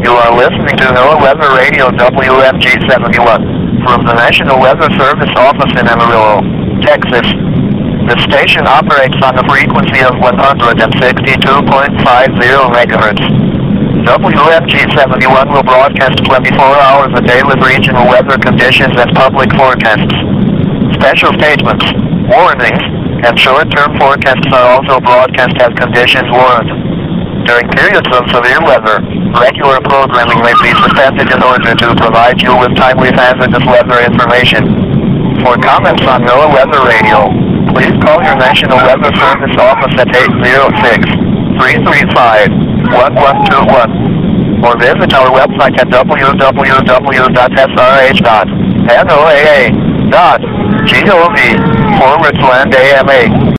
You are listening to NOAA Weather Radio WFG-71 from the National Weather Service office in Amarillo, Texas. The station operates on a frequency of 162.50 MHz. WFG-71 will broadcast 24 hours a day with regional weather conditions and public forecasts. Special statements, warnings, and short-term forecasts are also broadcast as conditions warrant. During periods of severe weather, regular programming may be suspended in order to provide you with timely hazardous weather information. For comments on NOAA Weather Radio, please call your National Weather Service office at 806-335-1121 or visit our website at www.srh.noaa.gov/AMA.